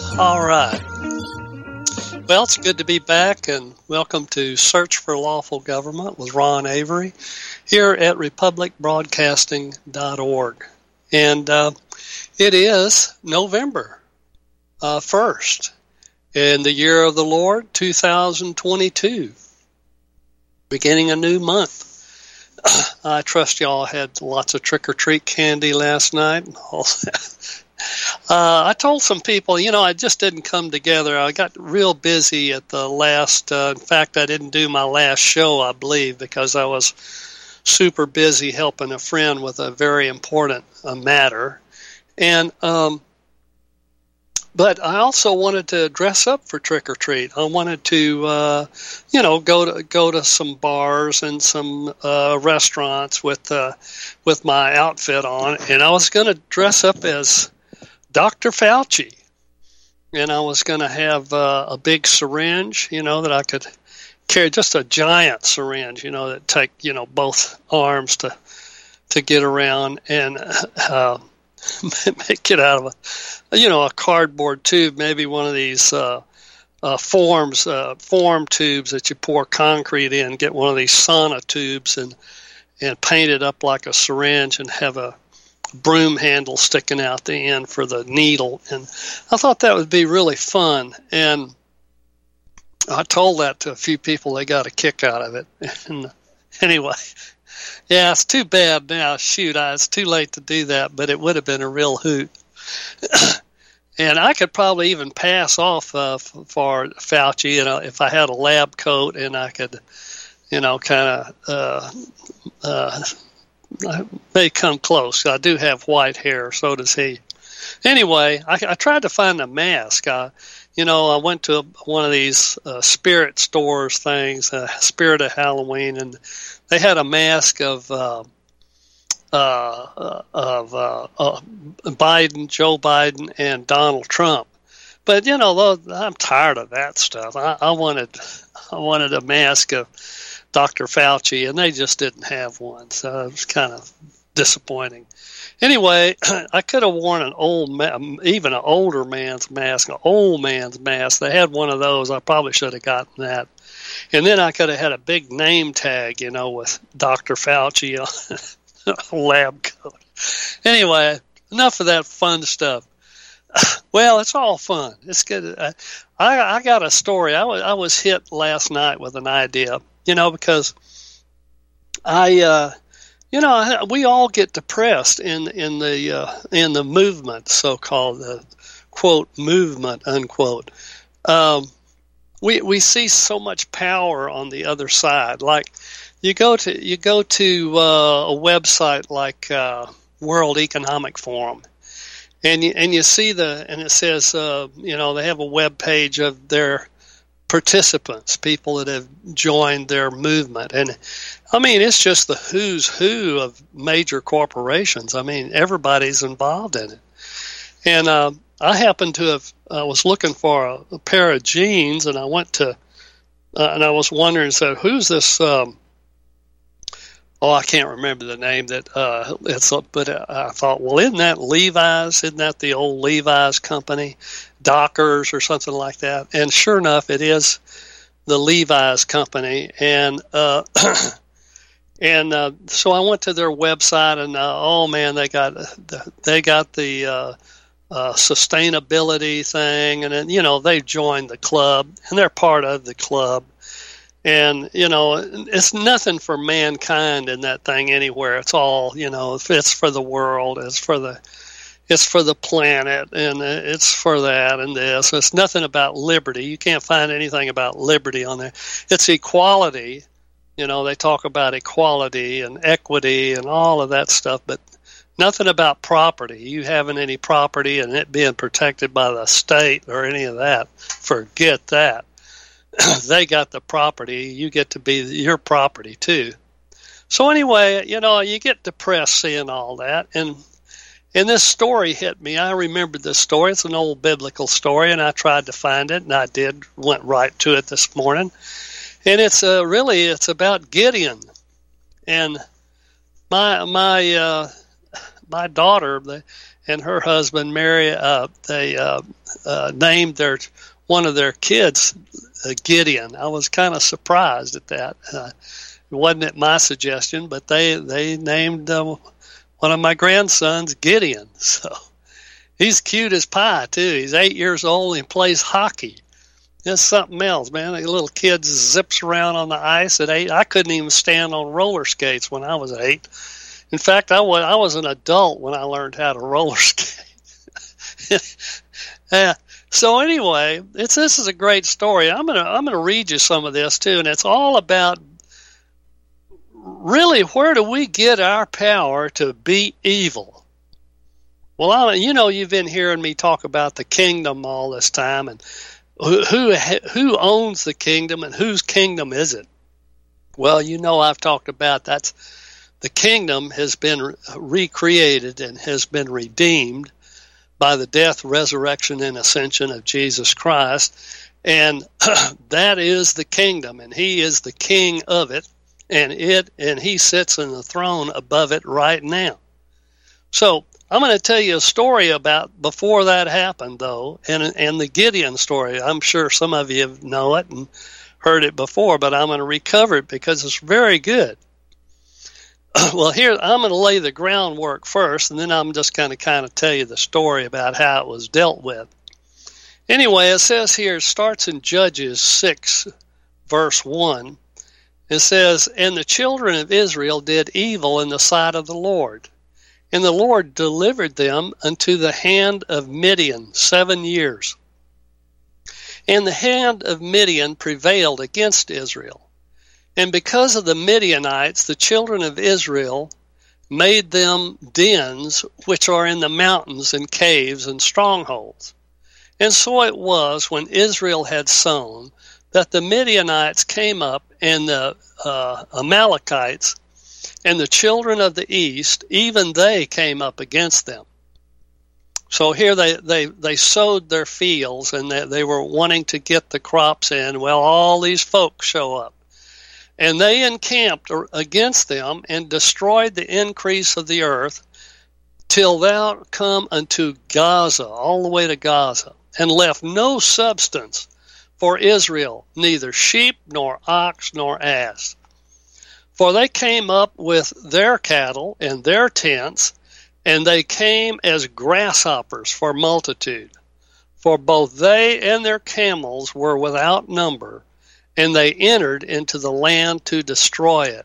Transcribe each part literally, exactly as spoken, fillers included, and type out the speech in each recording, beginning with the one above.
All right. Well, it's good to be back, and welcome to Search for Lawful Government with Ron Avery here at republic broadcasting dot org. And uh, it is November uh, first in the year of the Lord, two thousand twenty-two, beginning a new month. I trust y'all had lots of trick-or-treat candy last night and all that. Uh, I told some people, you know, I just didn't come together. I got real busy at the last, uh, in fact, I didn't do my last show, I believe, because I was super busy helping a friend with a very important uh, matter. And, um, but I also wanted to dress up for trick or treat. I wanted to, uh, you know, go to go to some bars and some uh, restaurants with uh, with my outfit on, and I was going to dress up as Doctor Fauci, and I was going to have uh, a big syringe, you know, that I could carry, just a giant syringe, you know, that take, you know, both arms to to get around and uh, make it out of a, you know, a cardboard tube, maybe one of these uh, uh, forms, uh, form tubes that you pour concrete in, get one of these sauna tubes and and paint it up like a syringe and have a broom handle sticking out the end for the needle. And I thought that would be really fun. And I told that to a few people. They got a kick out of it. And anyway, yeah, it's too bad now. Shoot, I, it's too late to do that, but it would have been a real hoot. And I could probably even pass off uh, for Fauci, you know, if I had a lab coat and I could, you know, kind of uh, uh, I may come close. I do have white hair, so does he. Anyway, I, I tried to find a mask. I, you know, I went to one of these uh, spirit stores things, uh, Spirit of Halloween, and they had a mask of uh, uh, of uh, uh, Biden, Joe Biden, and Donald Trump. But you know, I'm tired of that stuff. I, I wanted, I wanted a mask of Doctor Fauci, and they just didn't have one, so it was kind of disappointing. Anyway, I could have worn an old, even an older man's mask, an old man's mask. They had one of those. I probably should have gotten that. And then I could have had a big name tag, you know, with Doctor Fauci on a lab coat. Anyway, enough of that fun stuff. Well, it's all fun. It's good. I, I got a story. I was, I was hit last night with an idea. You know, because I, uh, you know, we all get depressed in in the uh, in the movement, so-called the quote movement unquote. Um, we we see so much power on the other side. Like you go to you go to uh, a website like uh, World Economic Forum, and you and you see the and it says uh, you know, they have a web page of their participants, people that have joined their movement. And I mean, it's just the who's who of major corporations. I mean, everybody's involved in it. And uh, I happened to have, I was looking for a, a pair of jeans, and I went to, uh, and I was wondering, so who's this, um, oh, I can't remember the name that, uh, it's, but I thought, well, isn't that Levi's? Isn't that the old Levi's company? Dockers or something like that. And sure enough, it is the Levi's company. And uh, and uh, so I went to their website, and uh, oh man, they got they got the uh, uh, sustainability thing, and then, you know, they've joined the club, and they're part of the club. And, you know, it's nothing for mankind in that thing anywhere. It's all, you know, it's for the world, it's for the It's for the planet, and it's for that and this. It's nothing about liberty. You can't find anything about liberty on there. It's equality. You know, they talk about equality and equity and all of that stuff, but nothing about property. You having any property and it being protected by the state or any of that, forget that. They got the property. You get to be your property too. So anyway, you know, you get depressed seeing all that, and And this story hit me. I remembered this story. It's an old biblical story, and I tried to find it, and I did. Went right to it this morning. And it's uh, really, it's about Gideon. And my my uh, my daughter, and her husband Mary, uh, they uh, uh, named their one of their kids uh, Gideon. I was kind of surprised at that. Uh, it wasn't at my suggestion, but they they named uh, one of my grandsons Gideon. So he's cute as pie too. He's eight years old and plays hockey. It's something else, man. A little kid zips around on the ice at eight. I couldn't even stand on roller skates when I was eight. In fact, I was I was an adult when I learned how to roller skate. yeah. So anyway, it's this is a great story. I'm gonna I'm gonna read you some of this too, and it's all about really where do we get our power to beat evil. Well, I, you know, you've been hearing me talk about the kingdom all this time, and who who who owns the kingdom and whose kingdom is it? Well, you know, I've talked about that's. The kingdom has been recreated and has been redeemed by the death, resurrection, and ascension of Jesus Christ. And that is the kingdom, and he is the king of it, and it and he sits on the throne above it right now. So I'm going to tell you a story about before that happened, though, and and the Gideon story. I'm sure some of you know it and heard it before, but I'm going to recover it because it's very good. Well, here I'm going to lay the groundwork first, and then I'm just going to kind of tell you the story about how it was dealt with. Anyway, it says here, it starts in Judges six, verse one. It says, "And the children of Israel did evil in the sight of the Lord, and the Lord delivered them unto the hand of Midian seven years. And the hand of Midian prevailed against Israel. And because of the Midianites, the children of Israel made them dens which are in the mountains and caves and strongholds. And so it was when Israel had sown that the Midianites came up, and the uh, Amalekites and the children of the east, even they came up against them." So here they, they, they sowed their fields, and they, they were wanting to get the crops in. Well, all these folks show up. And they encamped against them and destroyed the increase of the earth till thou come unto Gaza, all the way to Gaza, and left no substance for Israel, neither sheep nor ox nor ass. For they came up with their cattle and their tents, and they came as grasshoppers for multitude. For both they and their camels were without number, and they entered into the land to destroy it.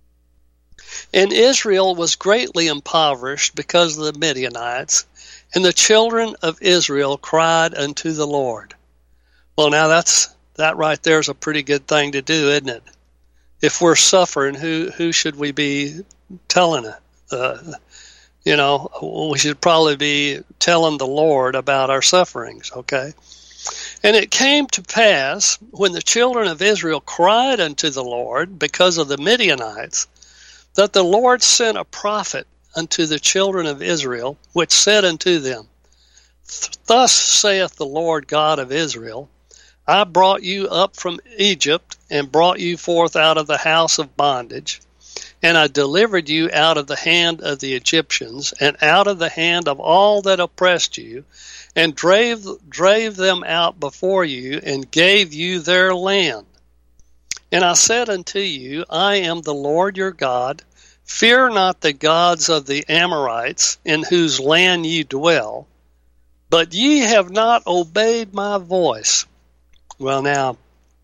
And Israel was greatly impoverished because of the Midianites, and the children of Israel cried unto the Lord. Well, now that's that right there is a pretty good thing to do, isn't it? If we're suffering, who who should we be telling it? Uh, you know, we should probably be telling the Lord about our sufferings, okay? And it came to pass, when the children of Israel cried unto the Lord because of the Midianites, that the Lord sent a prophet unto the children of Israel, which said unto them, Thus saith the Lord God of Israel, I brought you up from Egypt, and brought you forth out of the house of bondage, and I delivered you out of the hand of the Egyptians, and out of the hand of all that oppressed you, and drave, drave them out before you, and gave you their land. And I said unto you, I am the Lord your God. Fear not the gods of the Amorites, in whose land ye dwell. But ye have not obeyed my voice. Well, now,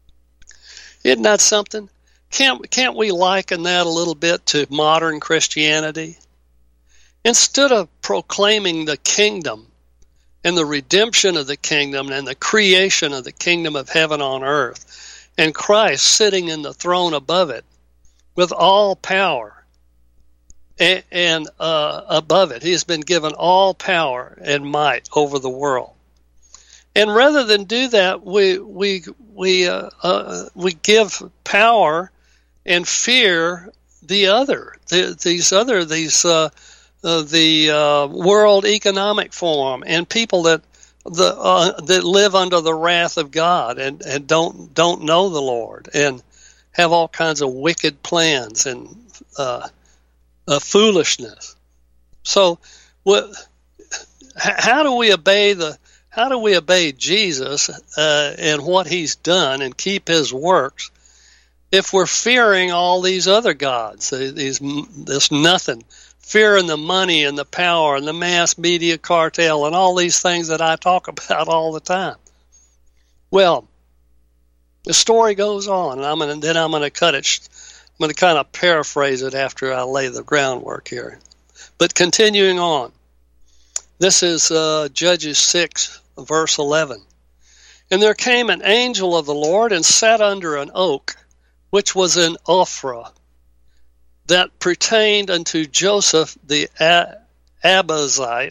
isn't that something? Can't, can't we liken that a little bit to modern Christianity? Instead of proclaiming the kingdom and the redemption of the kingdom and the creation of the kingdom of heaven on earth, and Christ sitting in the throne above it with all power and, and uh, above it, he has been given all power and might over the world. And rather than do that, we we we uh, uh, we give power and fear the other, the, these other these uh, uh, the uh, World Economic Forum and people that the uh, that live under the wrath of God and, and don't don't know the Lord and have all kinds of wicked plans and uh, uh, foolishness. So what how do we obey the how do we obey Jesus uh, and what he's done and keep his works if we're fearing all these other gods, these this nothing, fearing the money and the power and the mass media cartel and all these things that I talk about all the time? Well, the story goes on, and I'm gonna, then I'm going to cut it. I'm going to kind of paraphrase it after I lay the groundwork here. But continuing on, this is uh, Judges six, verse eleven. And there came an angel of the Lord and sat under an oak, which was in Ophrah, that pertained unto Joseph the Abizite,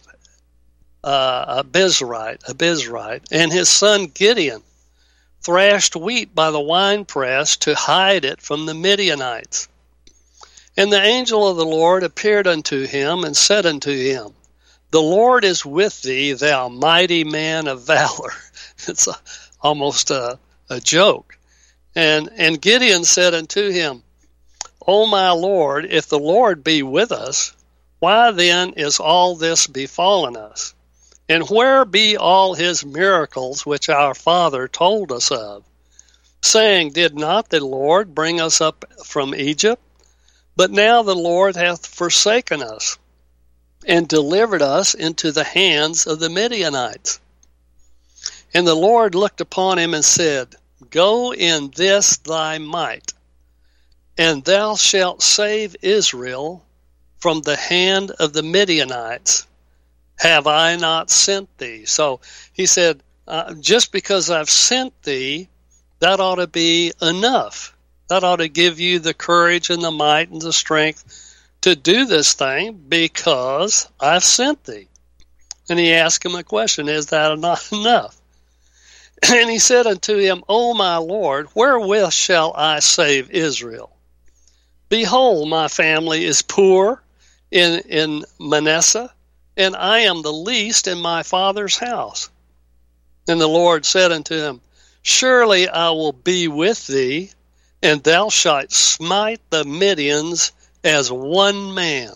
uh, Abizrite, Abizrite, and his son Gideon thrashed wheat by the winepress to hide it from the Midianites. And the angel of the Lord appeared unto him and said unto him, The Lord is with thee, thou mighty man of valor. It's a, almost a, a joke. And, and Gideon said unto him, O my Lord, if the Lord be with us, why then is all this befallen us? And where be all his miracles which our father told us of, saying, Did not the Lord bring us up from Egypt? But now the Lord hath forsaken us, and delivered us into the hands of the Midianites. And the Lord looked upon him and said, Go in this thy might, and thou shalt save Israel from the hand of the Midianites. Have I not sent thee? So he said, uh, just because I've sent thee, that ought to be enough. That ought to give you the courage and the might and the strength to do this thing because I've sent thee. And he asked him a question, is that not enough? And he said unto him, O my Lord, wherewith shall I save Israel? Behold, my family is poor in, in Manasseh, and I am the least in my father's house. And the Lord said unto him, Surely I will be with thee, and thou shalt smite the Midians as one man.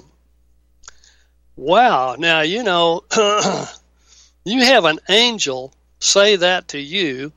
Wow, now, you know, you have an angel say that to you,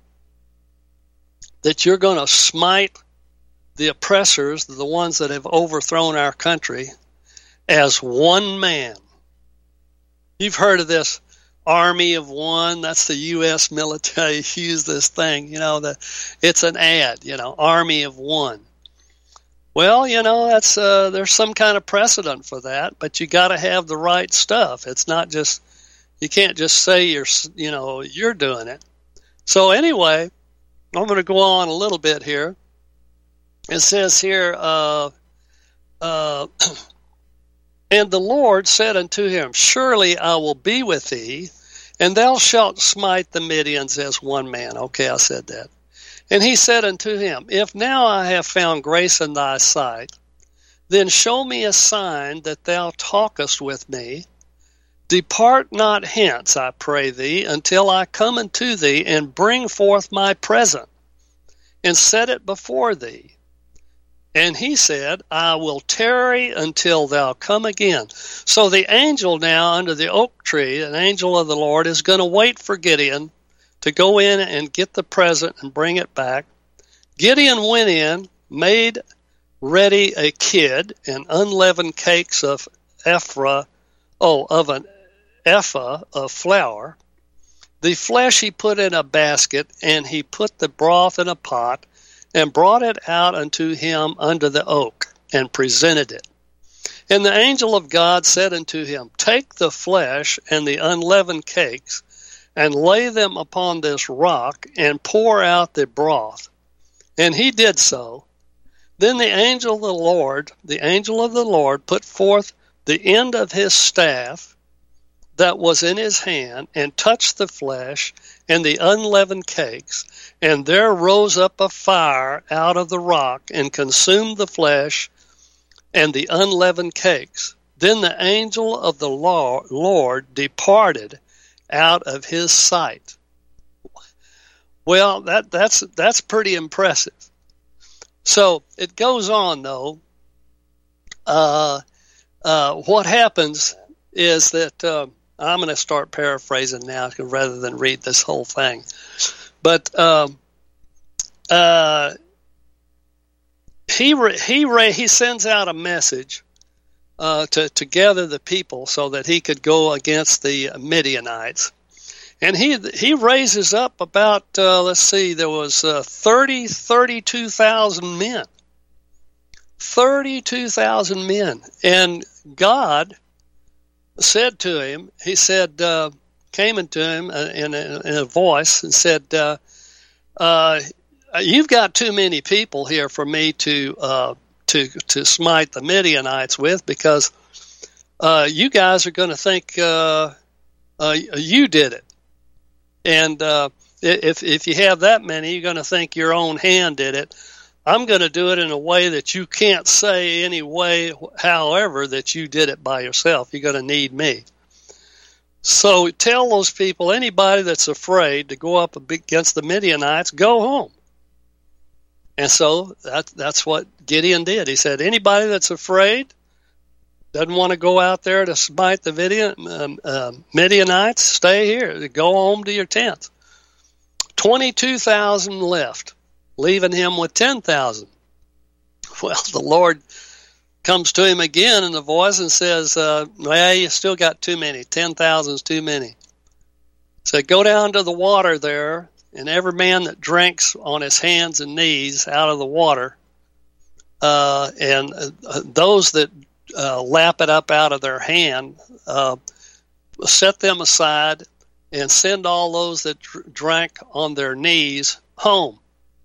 that you're going to smite the oppressors, the ones that have overthrown our country, as one man. You've heard of this army of one. That's the U S military use this thing. You know, the, it's an ad, you know, army of one. Well, you know, that's uh, there's some kind of precedent for that, but you got to have the right stuff. It's not just, you can't just say you're, you know, you're doing it. So anyway, I'm going to go on a little bit here. It says here, uh, uh, And the Lord said unto him, Surely I will be with thee, and thou shalt smite the Midians as one man. Okay, I said that. And he said unto him, If now I have found grace in thy sight, then show me a sign that thou talkest with me. Depart not hence, I pray thee, until I come unto thee and bring forth my present, and set it before thee. And he said, I will tarry until thou come again. So the angel now under the oak tree, an angel of the Lord, is going to wait for Gideon to go in and get the present and bring it back. Gideon went in, made ready a kid and unleavened cakes of ephah, oh, of an ephah of flour. The flesh he put in a basket, and he put the broth in a pot, and brought it out unto him under the oak, and presented it. And the angel of God said unto him, Take the flesh and the unleavened cakes, and lay them upon this rock, and pour out the broth. And he did so. Then the angel of the Lord, the angel of the Lord, put forth the end of his staff that was in his hand, and touched the flesh and the unleavened cakes, and there rose up a fire out of the rock, and consumed the flesh and the unleavened cakes. Then the angel of the Lord departed out of his sight. Well, that, that's that's pretty impressive. So it goes on, though. Uh, uh, what happens is that uh, I'm going to start paraphrasing now rather than read this whole thing. But um, uh, he re- he re- he sends out a message uh, to to gather the people so that he could go against the Midianites, and he he raises up about uh, let's see, there was uh, thirty, thirty-two thousand men, thirty-two thousand men, and God said to him, he said, uh, came into him in a, in a voice and said, uh, uh, you've got too many people here for me to uh, to to smite the Midianites with, because uh, you guys are going to think uh, uh, you did it. And uh, if if you have that many, you're going to think your own hand did it. I'm going to do it in a way that you can't say any way, however, that you did it by yourself. You're going to need me. So tell those people, anybody that's afraid to go up against the Midianites, go home. And so that, that's what Gideon did. He said, anybody that's afraid, doesn't want to go out there to smite the Midian, um, uh, Midianites, stay here. Go home to your tents. twenty-two thousand left, leaving him with ten thousand. Well, the Lord comes to him again in the voice and says, uh, well, you still got too many. ten thousand is too many. So go down to the water there, and every man that drinks on his hands and knees out of the water, uh, and uh, those that uh, lap it up out of their hand, uh, set them aside and send all those that dr- drank on their knees home.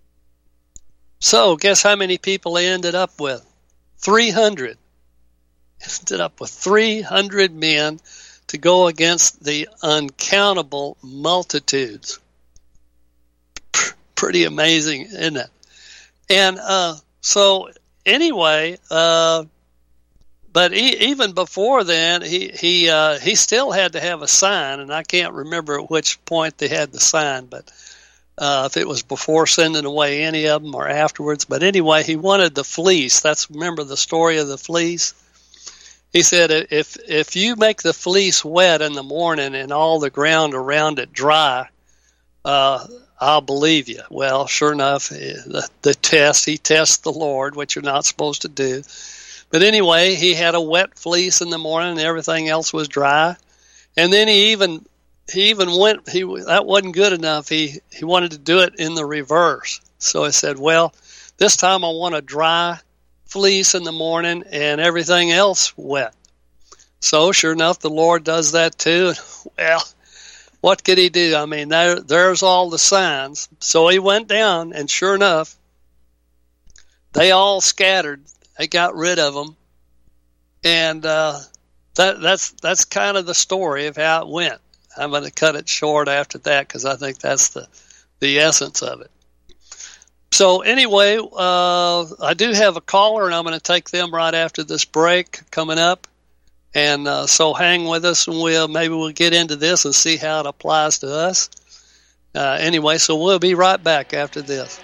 So guess how many people they ended up with? three hundred. Ended up with three hundred men to go against the uncountable multitudes. P- pretty amazing, isn't it? And uh, so anyway, uh, but he, even before then, he he uh, he still had to have a sign, and I can't remember at which point they had the sign, but Uh, if it was before sending away any of them or afterwards. But anyway, he wanted the fleece. That's, remember the story of the fleece? He said, if if you make the fleece wet in the morning and all the ground around it dry, uh, I'll believe you. Well, sure enough, the, the test, he tests the Lord, which you're not supposed to do. But anyway, he had a wet fleece in the morning and everything else was dry. And then he even... He even went, he that wasn't good enough. He, he wanted to do it in the reverse. So I said, well, this time I want a dry fleece in the morning and everything else wet. So sure enough, the Lord does that too. Well, what could he do? I mean, there, there's all the signs. So he went down, and sure enough, they all scattered. They got rid of them. And uh, that that's that's kind of the story of how it went. I'm going to cut it short after that because I think that's the, the essence of it. So anyway, uh, I do have a caller, and I'm going to take them right after this break coming up. And uh, so hang with us, and we'll maybe we'll get into this and see how it applies to us. Uh, anyway, so we'll be right back after this.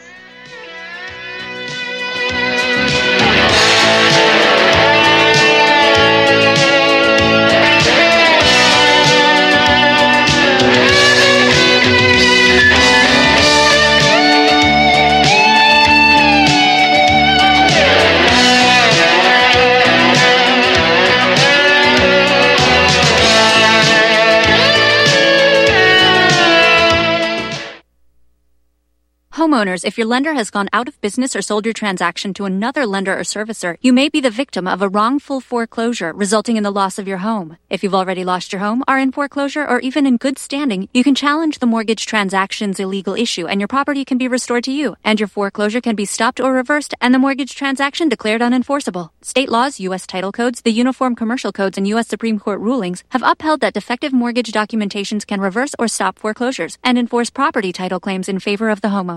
Homeowners, if your lender has gone out of business or sold your transaction to another lender or servicer, you may be the victim of a wrongful foreclosure, resulting in the loss of your home. If you've already lost your home, are in foreclosure, or even in good standing, you can challenge the mortgage transaction's illegal issue, and your property can be restored to you, and your foreclosure can be stopped or reversed, and the mortgage transaction declared unenforceable. State laws, U S title codes, the Uniform Commercial Codes, and U S Supreme Court rulings have upheld that defective mortgage documentations can reverse or stop foreclosures and enforce property title claims in favor of the homeowner.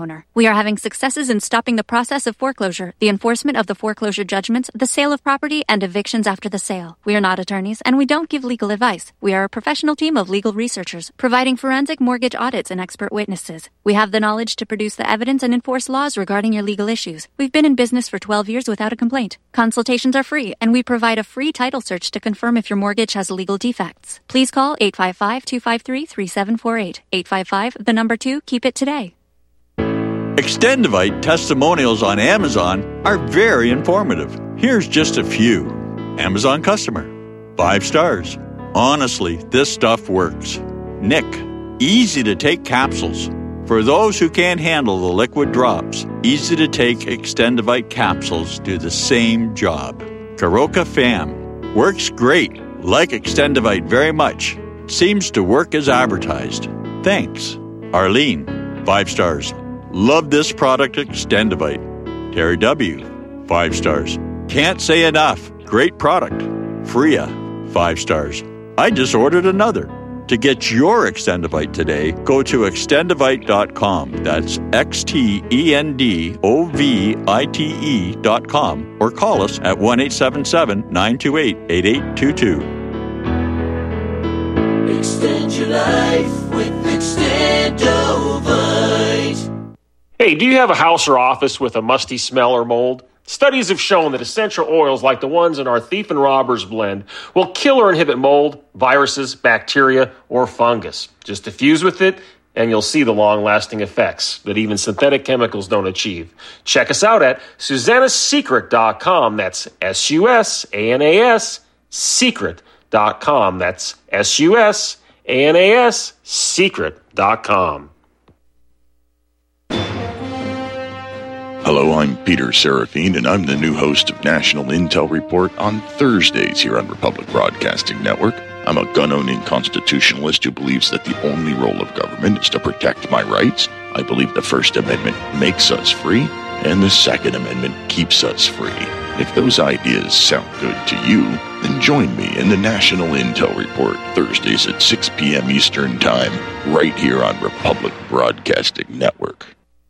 owner. We are having successes in stopping the process of foreclosure, the enforcement of the foreclosure judgments, the sale of property, and evictions after the sale. We are not attorneys, and we don't give legal advice. We are a professional team of legal researchers, providing forensic mortgage audits and expert witnesses. We have the knowledge to produce the evidence and enforce laws regarding your legal issues. We've been in business for twelve years without a complaint. Consultations are free, and we provide a free title search to confirm if your mortgage has legal defects. Please call eight five five, two five three, three seven four eight. eight five five, the number two, keep it today. Extendivite testimonials on Amazon are very informative. Here's just a few. Amazon customer. Five stars. Honestly, this stuff works. Nick. Easy to take capsules. For those who can't handle the liquid drops, easy to take Extendivite capsules do the same job. Karoka Fam. Works great. Like Extendivite very much. Seems to work as advertised. Thanks. Arlene. Five stars. Love this product, Extendivite. Terry W. Five stars. Can't say enough. Great product. Freya. Five stars. I just ordered another. To get your Extendivite today, go to extendivite dot com. That's X T E N D O V I T E dot com. Or call us at one eight seven seven, nine two eight, eight eight two two. Extend your life with Extendivite. Hey, do you have a house or office with a musty smell or mold? Studies have shown that essential oils like the ones in our Thief and Robbers blend will kill or inhibit mold, viruses, bacteria, or fungus. Just diffuse with it, and you'll see the long-lasting effects that even synthetic chemicals don't achieve. Check us out at Susanna's Secret dot com. That's S U S A N A S, secret dot com. That's S U S A N A S, secret dot com. Hello, I'm Peter Serafine, and I'm the new host of National Intel Report on Thursdays here on Republic Broadcasting Network. I'm a gun-owning constitutionalist who believes that the only role of government is to protect my rights. I believe the First Amendment makes us free, and the Second Amendment keeps us free. If those ideas sound good to you, then join me in the National Intel Report Thursdays at six p.m. Eastern Time, right here on Republic Broadcasting Network.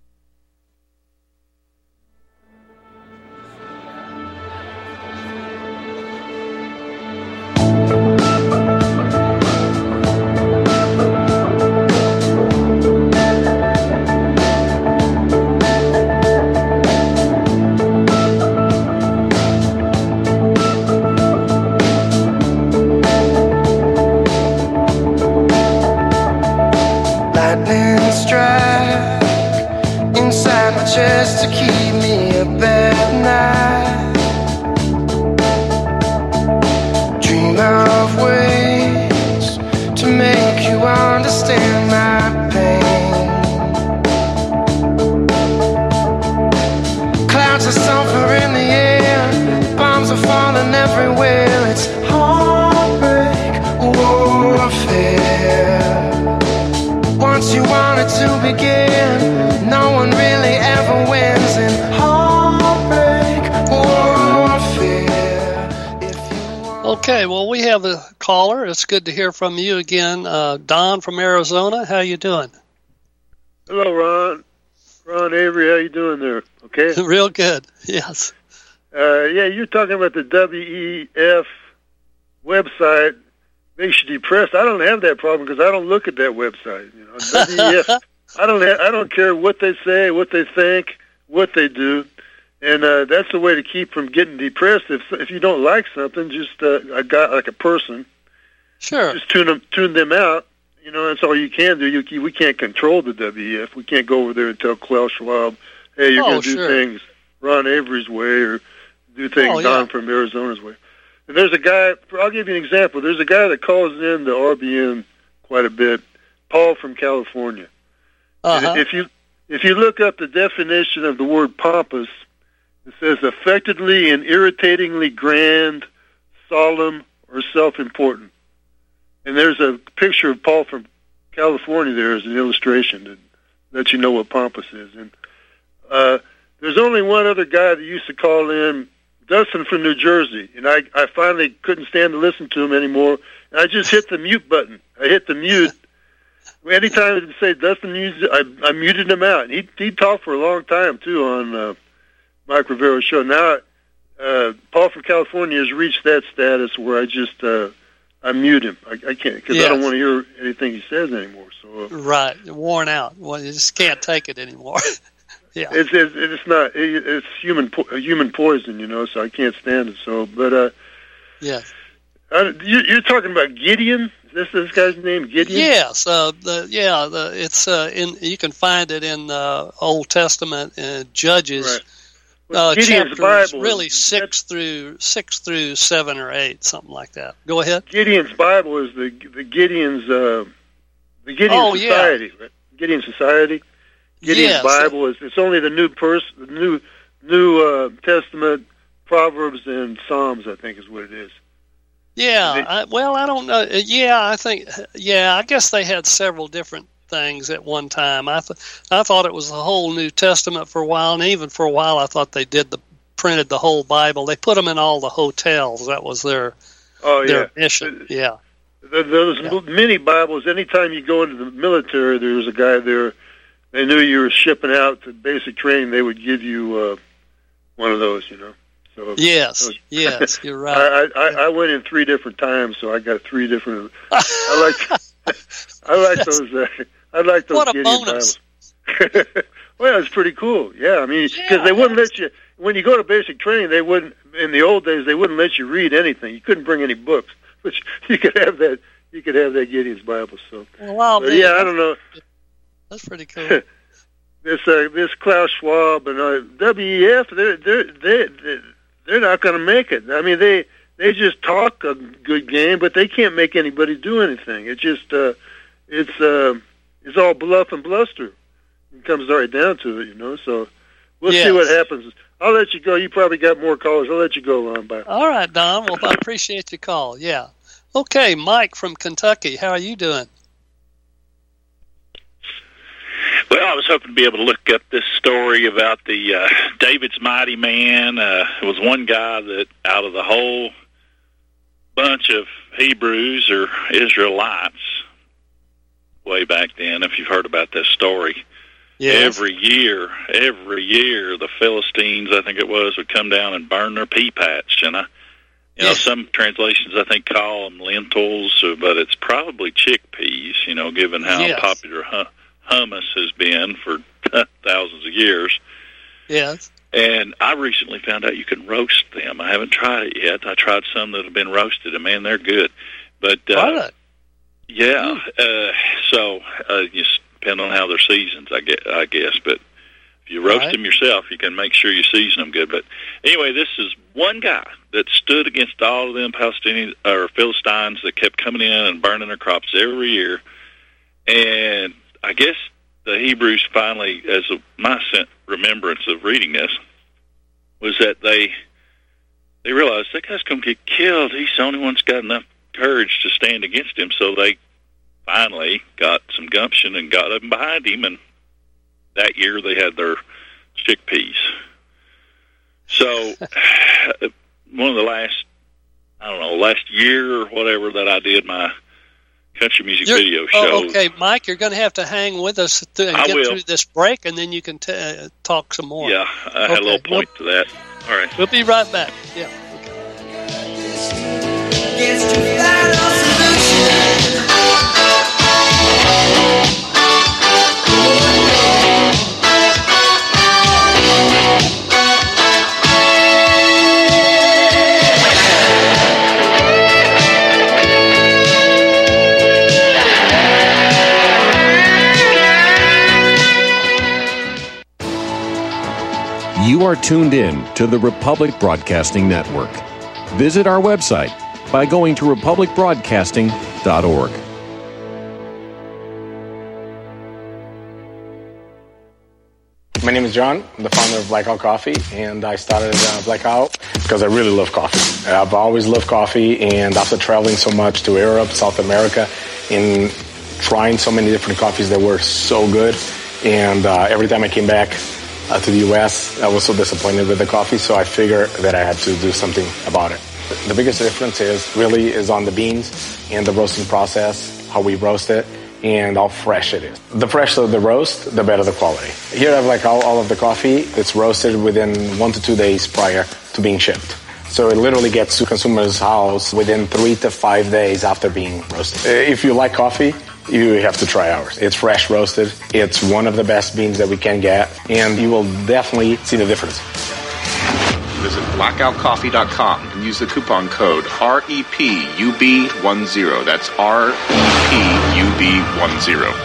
Just to keep me up at night, dream of ways to make you understand my pain. Clouds are sulfur in the air, bombs are falling everywhere. It's heartbreak warfare. Once you want it to begin, no one really ever wins in heartbreak warfare. Okay, well, we have a caller. It's good to hear from you again. Uh, Don from Arizona, how you doing? Hello, Ron. Ron Avery, how you doing there? Okay? Real good, yes. Uh, yeah, you're talking about the W E F website. Makes you depressed. I don't have that problem because I don't look at that website. You know, W E F, I don't. Have, I don't care what they say, what they think, what they do, and uh, that's the way to keep from getting depressed. If if you don't like something, just uh, a guy like a person, sure, just tune them tune them out. You know, that's all you can do. You, you we can't control the W E F. We can't go over there and tell Klaus Schwab, hey, you're oh, going to do sure. things Ron Avery's way or do things oh, Don yeah. from Arizona's way. And there's a guy, I'll give you an example. There's a guy that calls in the R B N quite a bit, Paul from California. Uh-huh. And if you if you look up the definition of the word pompous, it says affectedly and irritatingly grand, solemn, or self-important. And there's a picture of Paul from California there as an illustration to let you know what pompous is. And uh, there's only one other guy that used to call in, Dustin from New Jersey, and I, I finally couldn't stand to listen to him anymore, and I just hit the mute button. I hit the mute, anytime they say Dustin used it, I, I muted him out. He he talked for a long time too on uh, Mike Rivero's show. Now, uh, Paul from California has reached that status where I just uh, I mute him. I, I can't because yes. I don't want to hear anything he says anymore. So uh, right, worn out. Well, you just can't take it anymore. yeah, it's it's, it's not it, it's human po- human poison, you know. So I can't stand it. So, but uh, yes, uh, you, you're talking about Gideon. Is this this guy's name, Gideon? Yes, uh, the, yeah, the, it's uh, in. You can find it in the Old Testament uh, Judges. Right. Well, uh, Gideon's chapters, Bible, really six through six through seven or eight, something like that. Go ahead. Gideon's Bible is the the Gideon's uh, the Gideon oh, Society, yeah. right? Gideon Society. Gideon's yes. Bible is it's only the new pers- the new New uh, Testament, Proverbs, and Psalms. I think is what it is. Yeah, I, well, I don't know. Yeah, I think, yeah, I guess they had several different things at one time. I th- I thought it was the whole New Testament for a while, and even for a while I thought they did the printed the whole Bible. They put them in all the hotels. That was their oh, their yeah. mission. Yeah. Those yeah. mini Bibles, anytime you go into the military, there was a guy there, they knew you were shipping out to basic training, they would give you uh, one of those, you know. So, yes, so, yes, you're right. I, I, I went in three different times, so I got three different. I like, I like those. Uh, I like those. What a Gideon bonus! Bibles. Well, it's pretty cool. Yeah, I mean, because yeah, they wouldn't let you when you go to basic training. They wouldn't in the old days. They wouldn't let you read anything. You couldn't bring any books, but you could have that. You could have that Gideon's Bible. So, well, but, yeah, I don't know. That's pretty cool. this uh, this Klaus Schwab and uh, W E F, they're they're they're. they're They're not going to make it. I mean, they they just talk a good game, but they can't make anybody do anything. It's just uh, it's uh, it's all bluff and bluster. It comes right down to it, you know. So we'll yes. see what happens. I'll let you go. You probably got more callers. I'll let you go, Ron. Bye. All right, Don. Well, I appreciate your call. Yeah. Okay, Mike from Kentucky. How are you doing? Well, I was hoping to be able to look up this story about the uh, David's Mighty Man. Uh, it was one guy that out of the whole bunch of Hebrews or Israelites way back then, if you've heard about this story, yes. every year, every year, the Philistines, I think it was, would come down and burn their pea patch. And I, you know, yes. some translations I think call them lentils, but it's probably chickpeas, you know, given how yes. popular huh, hummus has been for thousands of years. Yes. And I recently found out you can roast them. I haven't tried it yet. I tried some that have been roasted, and man, they're good. But uh, yeah, uh, so uh, just depend on how they're seasoned, I guess. I guess. But if you roast right. them yourself, you can make sure you season them good. But anyway, this is one guy that stood against all of them Palestinians or Philistines that kept coming in and burning their crops every year, and I guess the Hebrews finally, as a, my remembrance of reading this, was that they they realized that guy's going to get killed. He's the only one that's got enough courage to stand against him. So they finally got some gumption and got up behind him, and that year they had their chickpeas. So one of the last, I don't know, last year or whatever that I did my country music you're, video show. Oh, okay, Mike, you're going to have to hang with us to, and I get will. through this break, and then you can t- uh, talk some more. Yeah, I okay. had a little point we'll, to that. All right. We'll be right back. Yeah. You are tuned in to the Republic Broadcasting Network. Visit our website by going to republic broadcasting dot org. My name is John. I'm the founder of Blackout Coffee, and I started uh, Blackout because I really love coffee. I've always loved coffee, and after traveling so much to Europe, South America, and trying so many different coffees that were so good, and uh, every time I came back uh, to the U S, I was so disappointed with the coffee, so I figured that I had to do something about it. The biggest difference is really is on the beans and the roasting process, how we roast it, and how fresh it is. The fresher the roast, the better the quality. Here I have like all, all of the coffee. It's roasted within one to two days prior to being shipped. So it literally gets to consumers' house within three to five days after being roasted. If you like coffee, you have to try ours. It's fresh roasted. It's one of the best beans that we can get, and you will definitely see the difference. Visit blackout coffee dot com and use the coupon code R E P U B ten. That's R E P U B ten.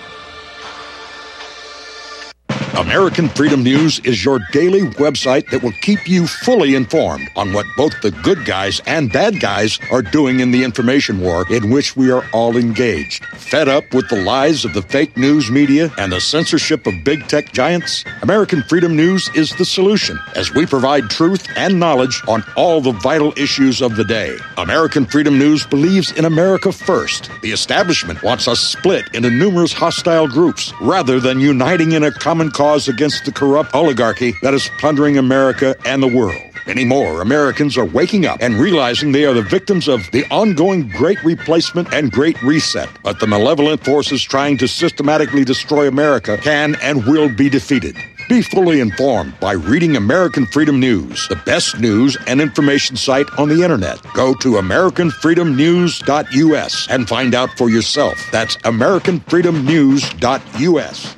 American Freedom News is your daily website that will keep you fully informed on what both the good guys and bad guys are doing in the information war in which we are all engaged. Fed up with the lies of the fake news media and the censorship of big tech giants? American Freedom News is the solution, as we provide truth and knowledge on all the vital issues of the day. American Freedom News believes in America first. The establishment wants us split into numerous hostile groups rather than uniting in a common cause against the corrupt oligarchy that is plundering America and the world. Many more Americans are waking up and realizing they are the victims of the ongoing Great Replacement and Great Reset. But the malevolent forces trying to systematically destroy America can and will be defeated. Be fully informed by reading American Freedom News, the best news and information site on the internet. Go to american freedom news dot u s and find out for yourself. That's american freedom news dot u s.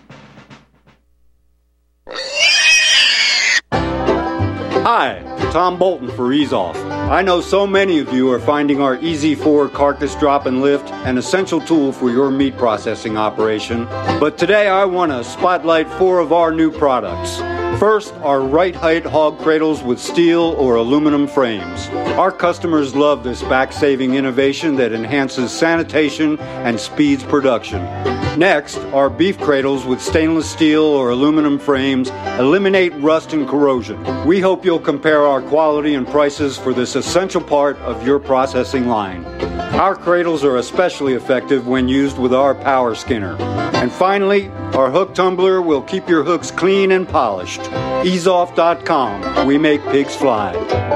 Hi, Tom Bolton for Ease Off. I know so many of you are finding our Easy four carcass drop and lift an essential tool for your meat processing operation. But today I want to spotlight four of our new products. First, our right height hog cradles with steel or aluminum frames. Our customers love this back-saving innovation that enhances sanitation and speeds production. Next, our beef cradles with stainless steel or aluminum frames eliminate rust and corrosion. We hope you'll compare our quality and prices for this essential part of your processing line. Our cradles are especially effective when used with our power skinner. And finally, our hook tumbler will keep your hooks clean and polished. ease off dot com. We make pigs fly.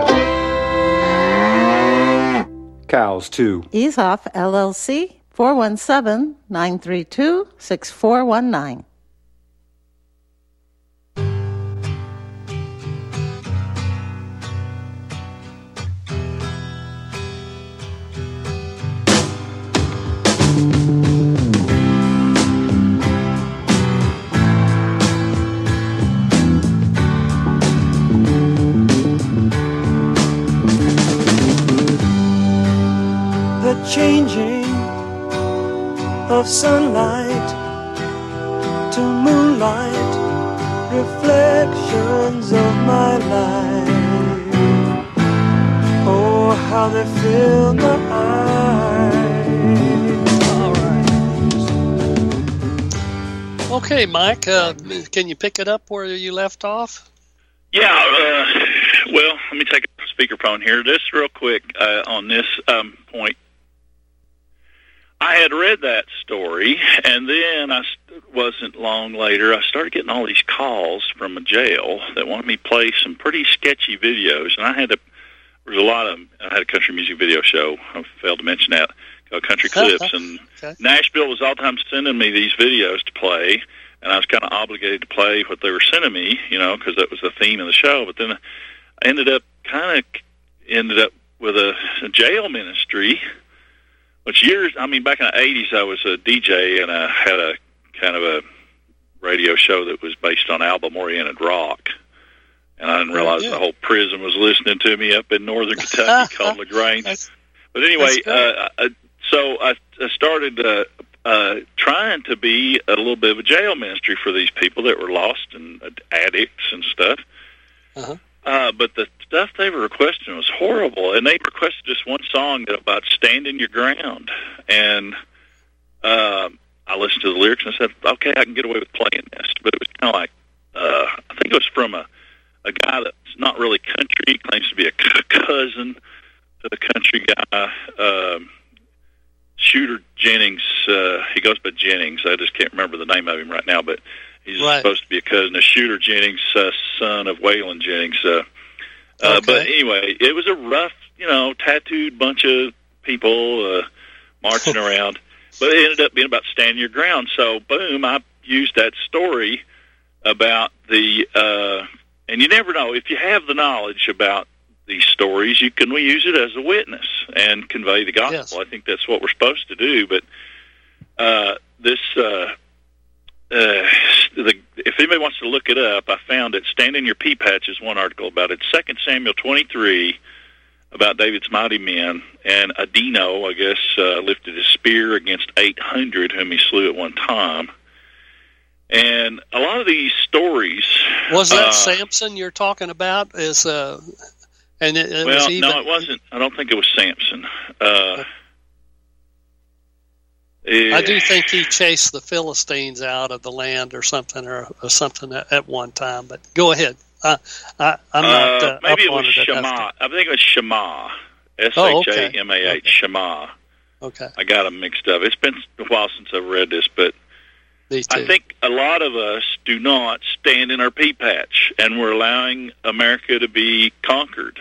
Cows, too. Ease Off, L L C, four one seven, nine three two, six four one nine. Changing of sunlight to moonlight, reflections of my life. Oh, how they fill my eyes. All right. Okay, Mike, uh, can you pick it up where you left off? Yeah, uh, well, let me take a speakerphone here. Just real quick uh, on this um, point. I had read that story, and then I wasn't long later, I started getting all these calls from a jail that wanted me to play some pretty sketchy videos, and I had to, there was a lot of, I had a country music video show, I failed to mention that, called Country Clips, and okay. Nashville was all the time sending me these videos to play, and I was kind of obligated to play what they were sending me, you know, because that was the theme of the show, but then I ended up, kind of ended up with a, a jail ministry. Which years, I mean, back in the eighties, I was a D J, and I had a kind of a radio show that was based on album-oriented rock. And I didn't realize yeah. the whole prison was listening to me up in northern Kentucky called LaGrange. But anyway, uh, I, so I, I started uh, uh, trying to be a little bit of a jail ministry for these people that were lost and uh, addicts and stuff. Uh-huh. Uh, but the stuff they were requesting was horrible, and they requested just one song about standing your ground. And uh, I listened to the lyrics and I said, okay, I can get away with playing this. But it was kind of like, uh, I think it was from a, a guy that's not really country. He claims to be a c- cousin to the country guy, uh, Shooter Jennings. Uh, he goes by Jennings. I just can't remember the name of him right now, but he's right. supposed to be a cousin of Shooter Jennings, uh, son of Waylon Jennings. Uh, uh, okay. But anyway, it was a rough, you know, tattooed bunch of people uh, marching around. But it ended up being about standing your ground. So, boom, I used that story about the, uh, and you never know, if you have the knowledge about these stories, you can use it as a witness and convey the gospel. Yes. I think that's what we're supposed to do. But uh, this, uh, uh, the, if anybody wants to look it up, I found it. Stand in Your Pea Patch is one article about it. Second Samuel twenty-three, about David's mighty men, and Adino, I guess, uh, lifted his spear against eight hundred whom he slew at one time. And a lot of these stories... Was that uh, Samson you're talking about? Is uh, and it, it well, was even... no, it wasn't. I don't think it was Samson. Uh, I do think he chased the Philistines out of the land or something, or, or something at, at one time. But go ahead. I, I, I'm not. Uh, uh, maybe it up was on it Shema. I think it was Shema. S H A M A H. Shema. Okay. I got them mixed up. It's been a while since I've read this, but I think a lot of us do not stand in our pea patch, and we're allowing America to be conquered.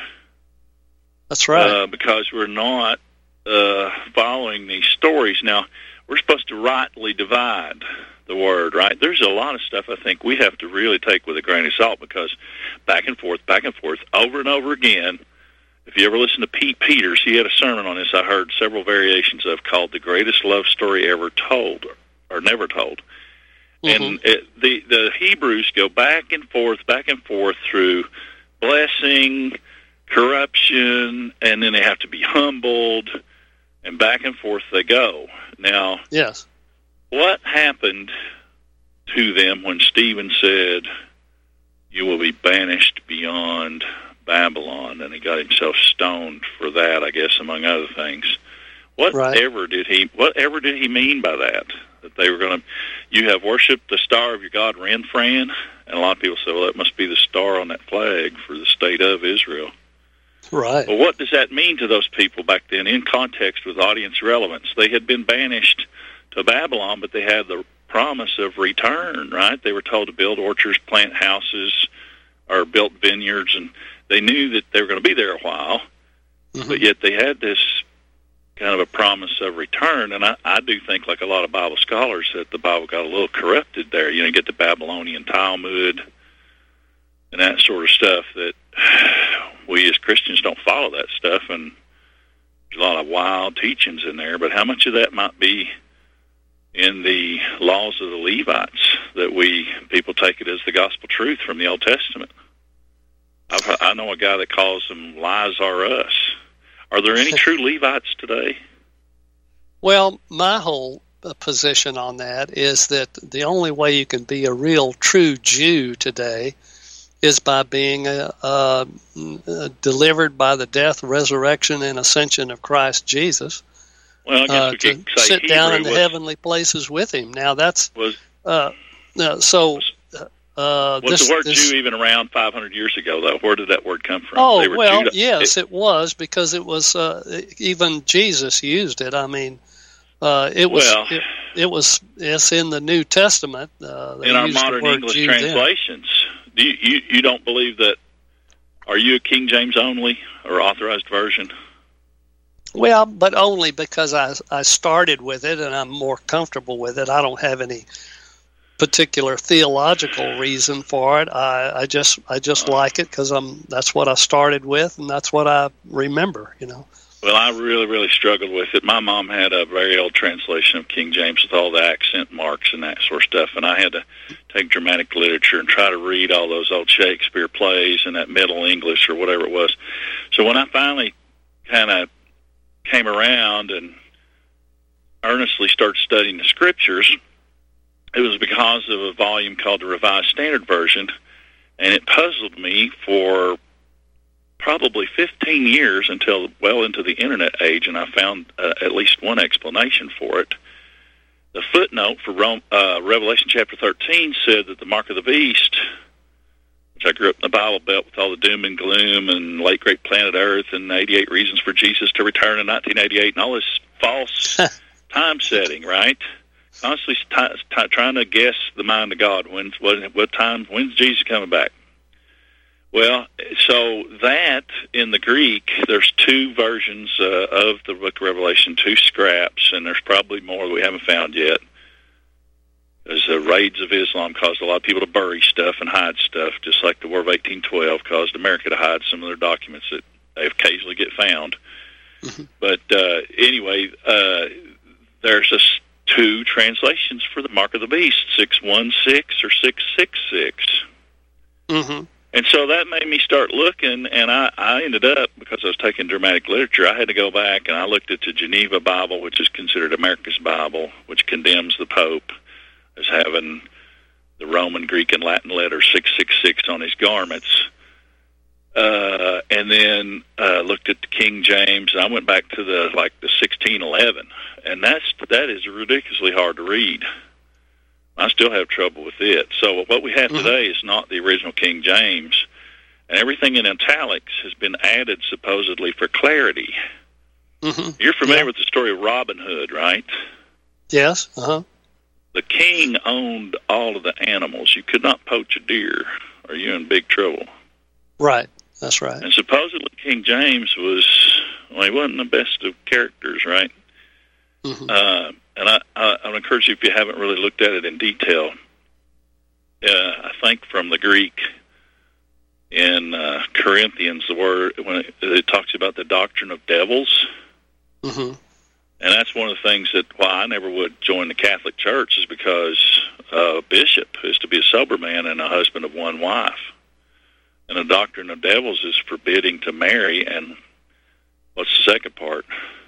That's right. Uh, because we're not uh, following these stories. Now, we're supposed to rightly divide the word, right? There's a lot of stuff I think we have to really take with a grain of salt, because back and forth, back and forth, over and over again. If you ever listen to Pete Peters, he had a sermon on this I heard several variations of, called The Greatest Love Story Ever Told, or Never Told. Mm-hmm. And it, the, the Hebrews go back and forth, back and forth through blessing, corruption, and then they have to be humbled, and back and forth they go. Now, yes. What happened to them when Stephen said, "You will be banished beyond Babylon," and he got himself stoned for that, I guess, among other things? Whatever right. did he? Whatever did he mean by that? That they were going to? You have worshipped the star of your god Renfran, and a lot of people say, "Well, that must be the star on that flag for the state of Israel." Right. Well, what does that mean to those people back then? In context with audience relevance, they had been banished to Babylon, but they had the promise of return, right? They were told to build orchards, plant houses, or built vineyards, and they knew that they were going to be there a while, mm-hmm. but yet they had this kind of a promise of return. And I, I do think, like a lot of Bible scholars, that the Bible got a little corrupted there. You know, you get the Babylonian Talmud and that sort of stuff, that we as Christians don't follow that stuff, and there's a lot of wild teachings in there. But how much of that might be in the laws of the Levites, that we people take it as the gospel truth from the Old Testament? I've, I know a guy that calls them lies are us. Are there any true Levites today? Well, my whole position on that is that the only way you can be a real true Jew today is by being uh, uh, delivered by the death, resurrection, and ascension of Christ Jesus. Well, I guess uh, we to could say sit Hebrew down in the was, heavenly places with Him. Now that's was uh, uh, so. Uh, was this, the word this, Jew even around five hundred years ago, though? Where did that word come from? Oh, They were well, Judah. yes, it, it was, because it was uh, even Jesus used it. I mean, uh, it was well, it, it was it's in the New Testament. Uh, they in our used the modern word English Jew translations, do you, you you don't believe that? Are you a King James only or authorized version? Well, but only because I I started with it and I'm more comfortable with it. I don't have any particular theological reason for it. I, I just I just like it because I'm that's what I started with, and that's what I remember. You know. Well, I really, really struggled with it. My mom had a very old translation of King James with all the accent marks and that sort of stuff, and I had to take dramatic literature and try to read all those old Shakespeare plays and that Middle English or whatever it was. So when I finally kind of came around and earnestly started studying the Scriptures, it was because of a volume called the Revised Standard Version, and it puzzled me for probably fifteen years until well into the Internet age, and I found uh, at least one explanation for it. The footnote for Rome, uh, Revelation chapter thirteen said that the mark of the beast, which I grew up in the Bible Belt with all the doom and gloom and late great planet Earth and eighty-eight reasons for Jesus to return in nineteen eighty-eight and all this false time setting, right? Constantly t- t- trying to guess the mind of God. When's what, what time? When's Jesus coming back? Well, so that in the Greek, there's two versions uh, of the Book of Revelation, two scraps, and there's probably more we haven't found yet. As the raids of Islam caused a lot of people to bury stuff and hide stuff, just like the War of eighteen twelve caused America to hide some of their documents that they occasionally get found. Mm-hmm. But uh, anyway, uh, there's a, two translations for the Mark of the Beast, six one six or six six six. Mm-hmm. And so that made me start looking, and I, I ended up, because I was taking dramatic literature, I had to go back and I looked at the Geneva Bible, which is considered America's Bible, which condemns the Pope as having the Roman, Greek, and Latin letters six six six on his garments. Uh, and then uh, looked at the King James, and I went back to the like the sixteen eleven, and that's that is ridiculously hard to read. I still have trouble with it. So what we have mm-hmm. today is not the original King James, and everything in italics has been added supposedly for clarity. Mm-hmm. You're familiar yeah. with the story of Robin Hood, right? Yes. Uh-huh. The king owned all of the animals. You could not poach a deer, or you're in big trouble. Right. That's right. And supposedly King James was, well, he wasn't the best of characters, right? Mm-hmm. Uh, and I, I, I would encourage you, if you haven't really looked at it in detail, uh, I think from the Greek in uh, Corinthians, the word, when it, it talks about the doctrine of devils, mm-hmm. and that's one of the things that why I never would join the Catholic Church is because a bishop is to be a sober man and a husband of one wife. And the doctrine of devils is forbidding to marry, and what's the second part?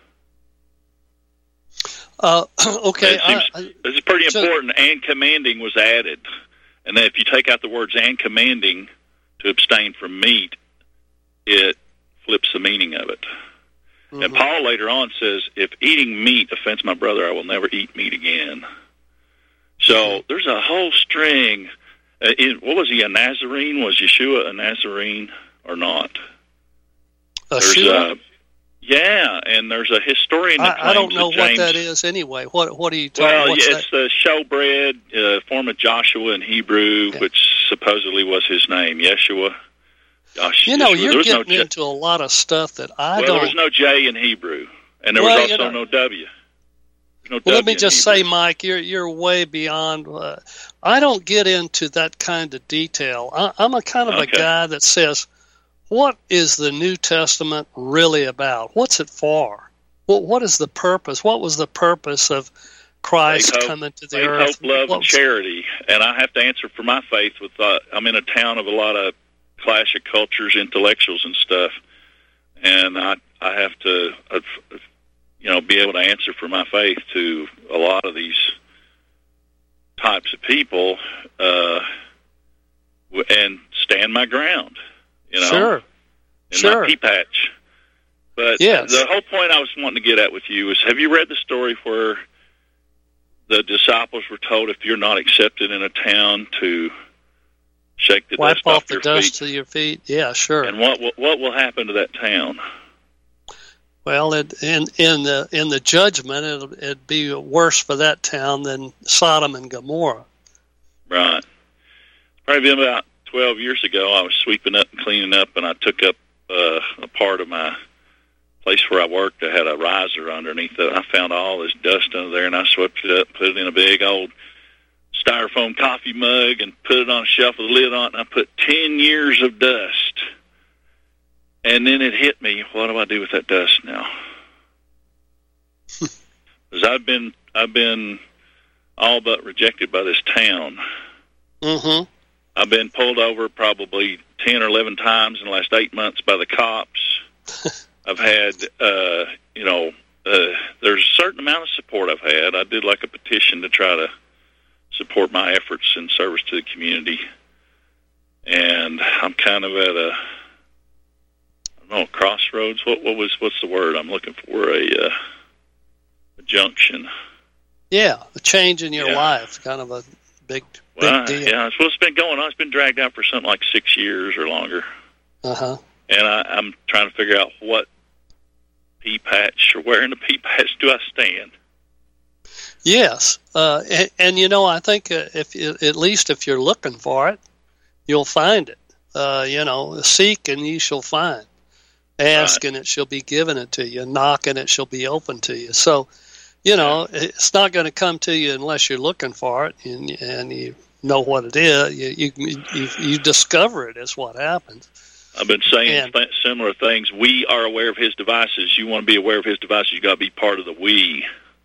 Uh, okay. It seems, I, I, this is pretty so, important, and commanding was added. And then if you take out the words and commanding to abstain from meat, it flips the meaning of it. Mm-hmm. And Paul later on says, if eating meat offends my brother, I will never eat meat again. So mm-hmm. there's a whole string. Uh, in, what was he, a Nazarene? Was Yeshua a Nazarene or not? There's, uh, yeah, and there's a historian that claims I, I don't know that James, what that is anyway. What What are you talking Well, about? yeah, it's the showbread, uh, form of Joshua in Hebrew, okay. which supposedly was his name, Yeshua. Gosh, you know, Yeshua. you're getting no into a lot of stuff that I well, don't... Well, there was no J in Hebrew, and there well, was also you know, no W. No well, w let me just Hebrew. say, Mike, you're you're way beyond. Uh, I don't get into that kind of detail. I, I'm a kind of okay. a guy that says, "What is the New Testament really about? What's it for? What What is the purpose? What was the purpose of Christ faith, coming to the faith, earth? Hope, love, what and was, charity." And I have to answer for my faith with. Uh, I'm in a town of a lot of clash of cultures, intellectuals, and stuff, and I I have to. I've, you know, be able to answer for my faith to a lot of these types of people, uh, and stand my ground, you know, sure, in sure. my pea patch. But yes. the whole point I was wanting to get at with you is, have you read the story where the disciples were told, if you're not accepted in a town, to shake the wipe dust off off the your dust feet? to your feet? Yeah, sure. And what will, what will happen to that town? Well, it, in in the in the judgment, it'll, it'd be worse for that town than Sodom and Gomorrah. Right. Probably been about twelve years ago. I was sweeping up and cleaning up, and I took up uh, a part of my place where I worked. I had a riser underneath it. I found all this dust under there, and I swept it up, put it in a big old styrofoam coffee mug, and put it on a shelf with a lid on it. And I put ten years of dust. And then it hit me, what do I do with that dust now? Because I've been, I've been all but rejected by this town. Mm-hmm. I've been pulled over probably ten or eleven times in the last eight months by the cops. I've had, uh, you know, uh, there's a certain amount of support I've had. I did like a petition to try to support my efforts in service to the community. And I'm kind of at a... No, crossroads. What what was what's the word I'm looking for? A, uh, a junction. Yeah, a change in your yeah. life, kind of a big well, big deal. Yeah, it's what's been going on. It's been dragged out for something like six years or longer. Uh huh. And I, I'm trying to figure out what pea patch or where in the pea patch do I stand. Yes, uh, and, and you know, I think uh, if at least if you're looking for it, you'll find it. uh, you know, seek and ye shall find. Ask right. and it shall be given unto you. Knock and it shall be open to you. So, you know, yeah. it's not going to come to you unless you're looking for it and, and you know what it is. You, you, you, you discover it is what happens. I've been saying and, th- similar things. We are aware of his devices. You want to be aware of his devices, you got to be part of the we.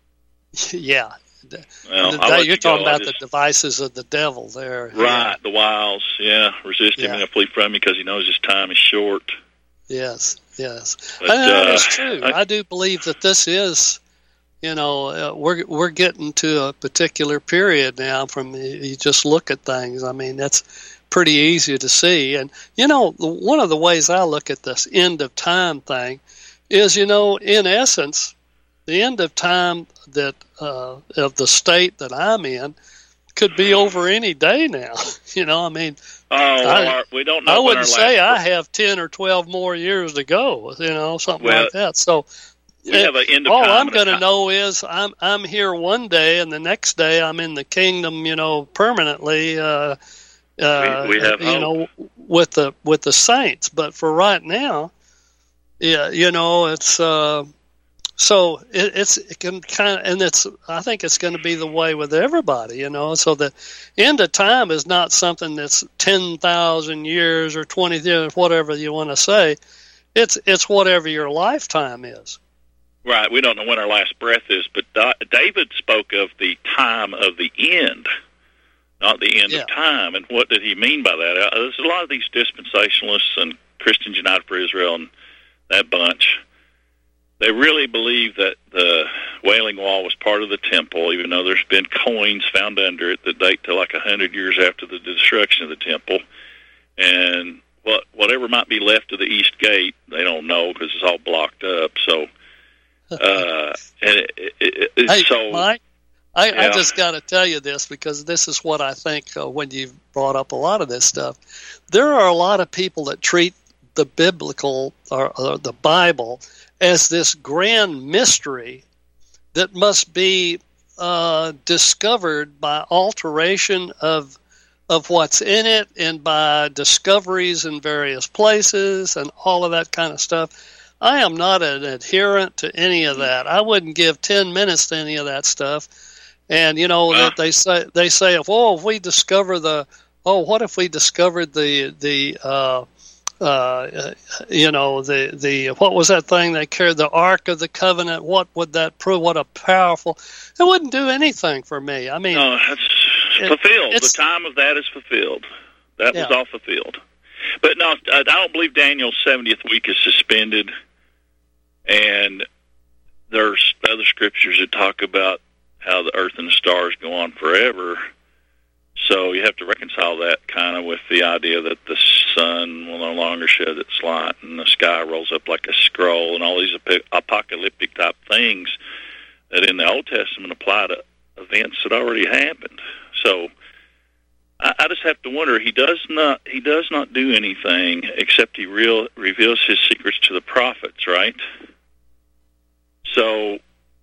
Yeah. Well, the, you're you talking go. about just, the devices of the devil there. Right, yeah. the wiles. Yeah, resist him yeah. and he'll flee from him because he knows his time is short. Yes, yes. But, I know, uh, it's true. I, I do believe that this is, you know, uh, we're we're getting to a particular period now from you just look at things. I mean, that's pretty easy to see. And, you know, one of the ways I look at this end of time thing is, you know, in essence, the end of time that uh, of the state that I'm in could be over any day now. You know, I mean, oh, well, I, our, we don't know. I when wouldn't our say last... I have ten or twelve more years to go. You know, something well, like that. So, we have an end of all time I'm going to know is I'm I'm here one day, and the next day I'm in the kingdom. You know, permanently. Uh, uh, we, we have you hope. know, with the with the saints. But for right now, yeah, you know, it's. Uh, So it, it's it can kind of, and it's I think it's going to be the way with everybody, you know. So the end of time is not something that's ten thousand years or twenty years, whatever you want to say. It's it's whatever your lifetime is. Right. We don't know when our last breath is, but David spoke of the time of the end, not the end yeah. of time. And what did he mean by that? There's a lot of these dispensationalists and Christians United for Israel and that bunch. They really believe that the Wailing Wall was part of the temple, even though there's been coins found under it that date to like a hundred years after the destruction of the temple. And what whatever might be left of the east gate, they don't know because it's all blocked up. So, uh, and it, it, it, hey, so Mike, I, yeah. I just got to tell you this because this is what I think uh, when you brought up a lot of this stuff. There are a lot of people that treat the biblical or, or the Bible as this grand mystery that must be uh, discovered by alteration of of what's in it and by discoveries in various places and all of that kind of stuff. I am not an adherent to any of that. I wouldn't give ten minutes to any of that stuff. And you know that they say they say, "Oh, if we discover the oh, what if we discovered the the uh, Uh, you know, the, the, what was that thing they carried, the Ark of the Covenant, what would that prove? What a powerful, it wouldn't do anything for me. I mean, no, it's it, fulfilled. It's, the time of that is fulfilled. That yeah. was all fulfilled. But no, I don't believe Daniel's seventieth week is suspended. And there's other scriptures that talk about how the earth and the stars go on forever. So you have to reconcile that kind of with the idea that the sun will no longer shed its light and the sky rolls up like a scroll and all these apocalyptic type things that in the Old Testament apply to events that already happened. So I, I just have to wonder. He does not. He does not do anything except he real, reveals his secrets to the prophets. Right. So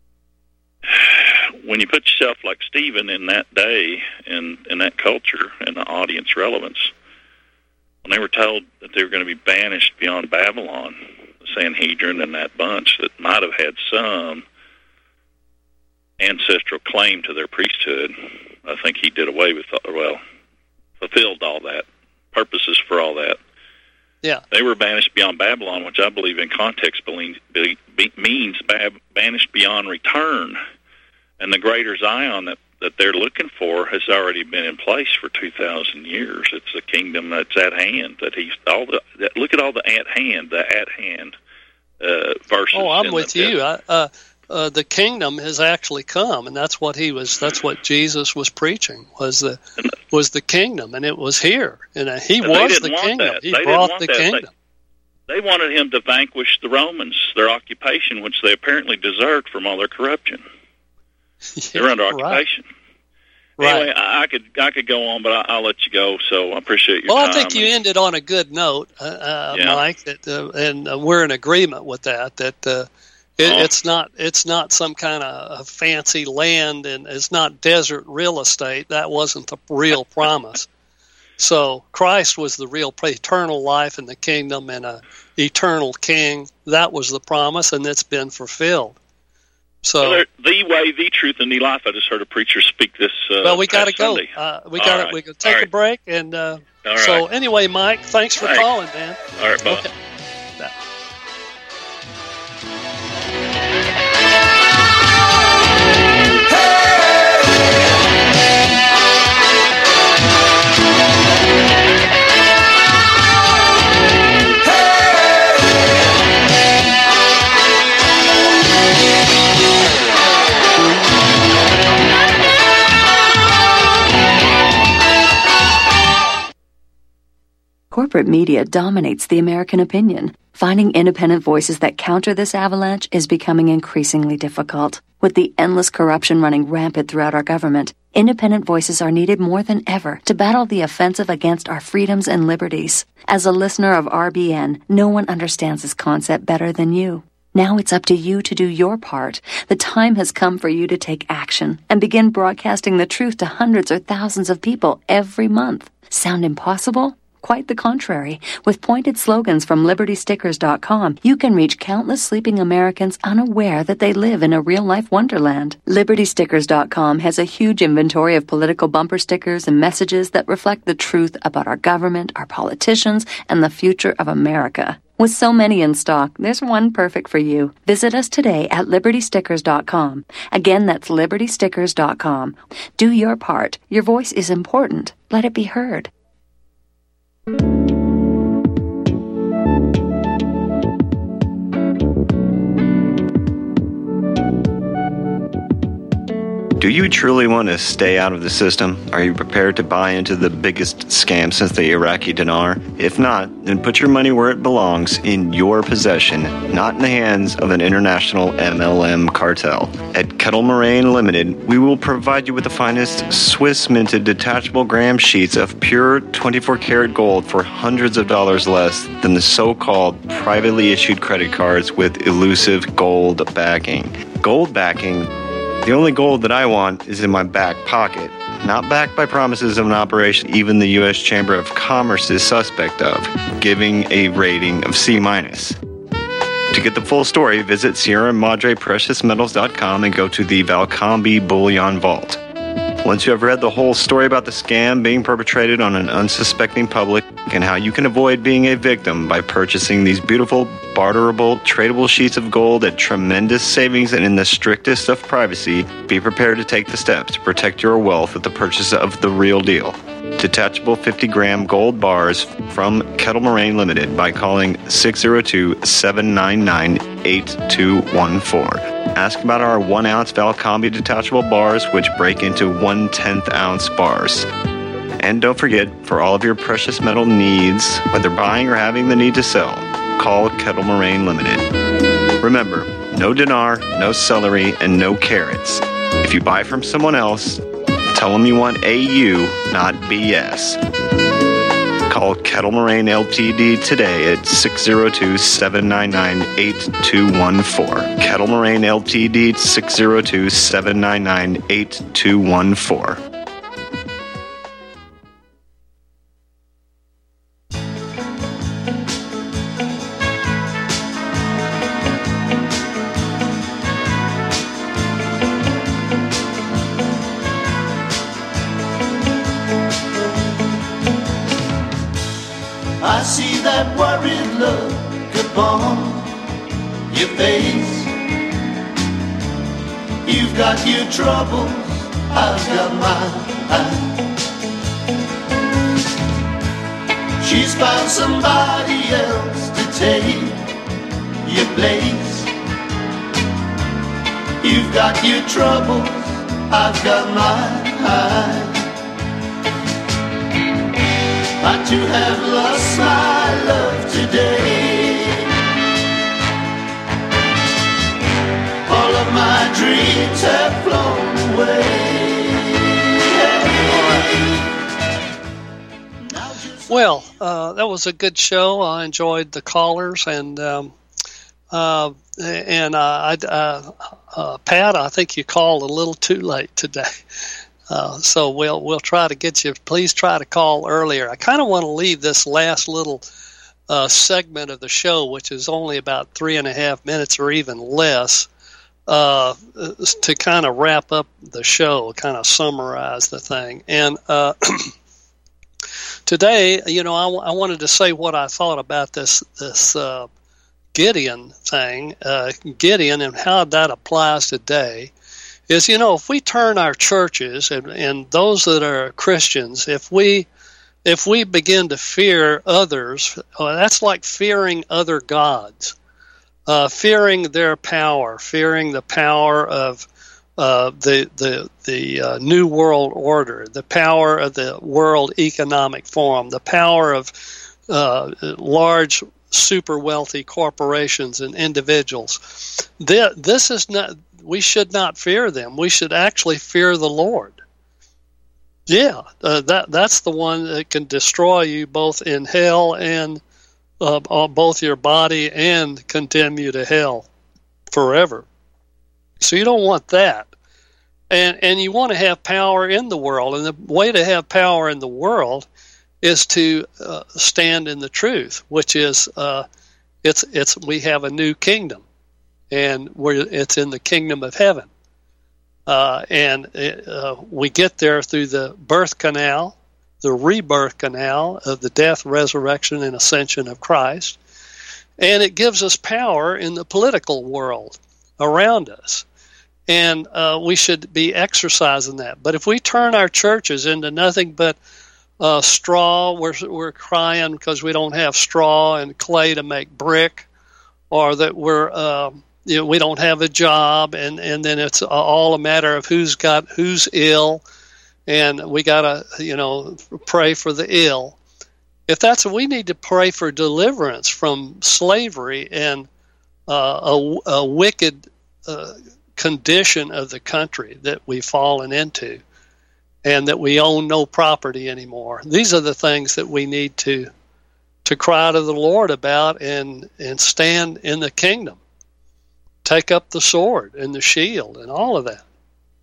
when you put yourself like Stephen in that day and in that culture and the audience relevance, when they were told that they were going to be banished beyond Babylon, the Sanhedrin and that bunch that might have had some ancestral claim to their priesthood, I think he did away with, well, fulfilled all that, purposes for all that. Yeah. They were banished beyond Babylon, which I believe in context means banished beyond return. And the greater Zion that, that they're looking for has already been in place for two thousand years. It's a kingdom that's at hand. That he's all the that, look at all the at hand, the at hand uh, verses. Oh, I'm with the, you. I, uh, uh, the kingdom has actually come, and that's what he was. That's what Jesus was preaching was the was the kingdom, and it was here, and uh, he and was the kingdom. That. He they brought the that. kingdom. They, they wanted him to vanquish the Romans, their occupation, which they apparently deserved from all their corruption. Yeah, They're under occupation. Right. Anyway, I, I could I could go on, but I, I'll let you go. So I appreciate your well, time. I think you ended on a good note, uh, uh, yeah. Mike, that, uh, and uh, we're in agreement with that. That uh, it, oh. it's not it's not some kind of fancy land, and it's not desert real estate. That wasn't the real promise. So Christ was the real eternal life in the kingdom and a eternal king. That was the promise, and it's been fulfilled. So well, the way, the truth, and the life. I just heard a preacher speak this. Uh, well, we got to go. Sunday. Uh, we got to. Right. We got to take right. a break, and uh, All so right. anyway, Mike, thanks for Thanks. calling, man. All right, bye. Okay. Corporate media dominates the American opinion. Finding independent voices that counter this avalanche is becoming increasingly difficult. With the endless corruption running rampant throughout our government, independent voices are needed more than ever to battle the offensive against our freedoms and liberties. As a listener of R B N, no one understands this concept better than you. Now it's up to you to do your part. The time has come for you to take action and begin broadcasting the truth to hundreds or thousands of people every month. Sound impossible? Quite the contrary. With pointed slogans from Liberty Stickers dot com, you can reach countless sleeping Americans unaware that they live in a real-life wonderland. Liberty Stickers dot com has a huge inventory of political bumper stickers and messages that reflect the truth about our government, our politicians, and the future of America. With so many in stock, there's one perfect for you. Visit us today at Liberty Stickers dot com. Again, that's Liberty Stickers dot com. Do your part. Your voice is important. Let it be heard. Do you truly want to stay out of the system? Are you prepared to buy into the biggest scam since the Iraqi dinar? If not, then put your money where it belongs, in your possession, not in the hands of an international M L M cartel. At Kettle Moraine Limited, we will provide you with the finest Swiss-minted detachable gram sheets of pure twenty-four karat gold for hundreds of dollars less than the so-called privately issued credit cards with elusive gold backing. Gold backing? The only gold that I want is in my back pocket, not backed by promises of an operation even the U S Chamber of Commerce is suspect of, giving a rating of C minus. To get the full story, visit Sierra Madre Precious Metals dot com and go to the Valcambi Bullion Vault. Once you have read the whole story about the scam being perpetrated on an unsuspecting public and how you can avoid being a victim by purchasing these beautiful, barterable, tradable sheets of gold at tremendous savings and in the strictest of privacy, be prepared to take the steps to protect your wealth with the purchase of the real deal. Detachable fifty gram gold bars from Kettle Moraine Limited by calling six oh two, seven nine nine, eight two one four. Ask about our one ounce Valcambi detachable bars, which break into one tenth ounce bars. And don't forget, for all of your precious metal needs, whether buying or having the need to sell, call Kettle Moraine Limited. Remember, no dinar, no celery, and no carrots. If you buy from someone else, tell them you want A U, not B S. Call Kettle Moraine Limited today at six oh two, seven nine nine, eight two one four. Kettle Moraine Limited, six oh two, seven nine nine, eight two one four. I see that worried look upon your face. You've got your troubles, I've got mine. She's found somebody else to take your place. You've got your troubles, I've got mine. I too have lost my love today. All of my dreams have flown away. Well, uh, that was a good show. I enjoyed the callers, and um, uh, and uh, I, uh, uh, Pat, I think you called a little too late today. Uh, so we'll we'll try to get you. Please try to call earlier. I kind of want to leave this last little uh, segment of the show, which is only about three and a half minutes or even less, uh, to kind of wrap up the show, kind of summarize the thing. And uh, today, you know, I, w- I wanted to say what I thought about this this uh, Gideon thing, uh, Gideon, and how that applies today. Is, you know, if we turn our churches and, and those that are Christians, if we if we begin to fear others, uh, that's like fearing other gods, uh, fearing their power, fearing the power of uh, the the the uh, New World Order, the power of the World Economic Forum, the power of uh, large super wealthy corporations and individuals. This, this is not. We should not fear them. We should actually fear the Lord. Yeah, uh, that that's the one that can destroy you both in hell and uh, on both your body and condemn you to hell forever. So you don't want that. And and you want to have power in the world. And the way to have power in the world is to uh, stand in the truth, which is uh, it's it's we have a new kingdom. And we're, it's in the kingdom of heaven. Uh, and it, uh, we get there through the birth canal, the rebirth canal of the death, resurrection, and ascension of Christ. And it gives us power in the political world around us. And uh, we should be exercising that. But if we turn our churches into nothing but uh, straw, we're, we're crying because we don't have straw and clay to make brick, or that we're... Uh, You know, we don't have a job, and, and then it's all a matter of who's got who's ill, and we gotta you know pray for the ill. If that's we need to pray for deliverance from slavery and uh, a, a wicked uh, condition of the country that we've fallen into, and that we own no property anymore. These are the things that we need to to cry to the Lord about and and stand in the kingdom. Take up the sword and the shield and all of that.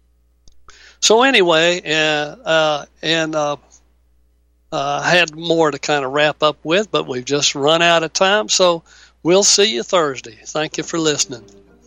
So anyway, uh, uh, and uh, uh, I had more to kind of wrap up with, but we've just run out of time. So we'll see you Thursday. Thank you for listening.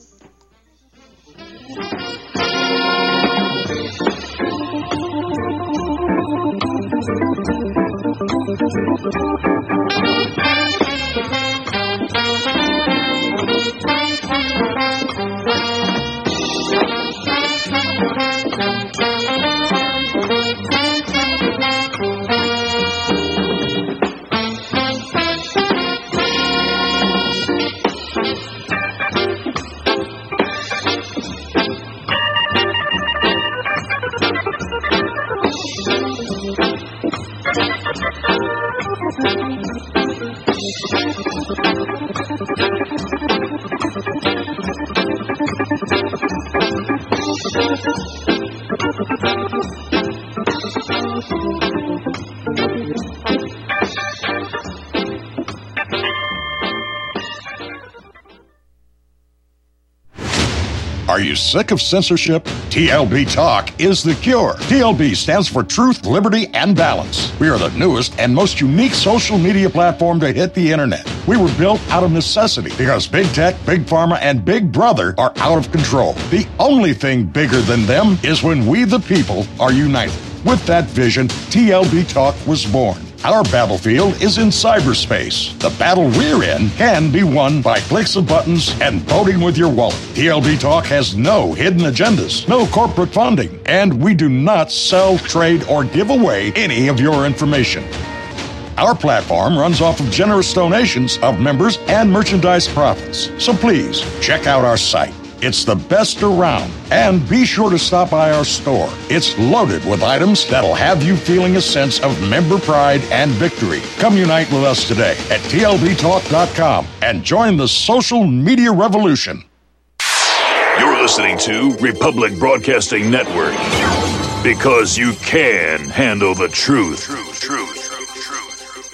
Are you sick of censorship? T L B Talk is the cure. T L B stands for Truth, Liberty, and Balance. We are the newest and most unique social media platform to hit the internet. We were built out of necessity because big tech, big pharma, and big brother are out of control. The only thing bigger than them is when we the people are united. With that vision, T L B Talk was born. Our battlefield is in cyberspace. The battle we're in can be won by clicks of buttons and voting with your wallet. T L B Talk has no hidden agendas, no corporate funding, and we do not sell, trade, or give away any of your information. Our platform runs off of generous donations of members and merchandise profits. So please, check out our site. It's the best around. And be sure to stop by our store. It's loaded with items that'll have you feeling a sense of member pride and victory. Come unite with us today at T L B talk dot com and join the social media revolution. You're listening to Republic Broadcasting Network, because you can handle the truth. Truth, truth.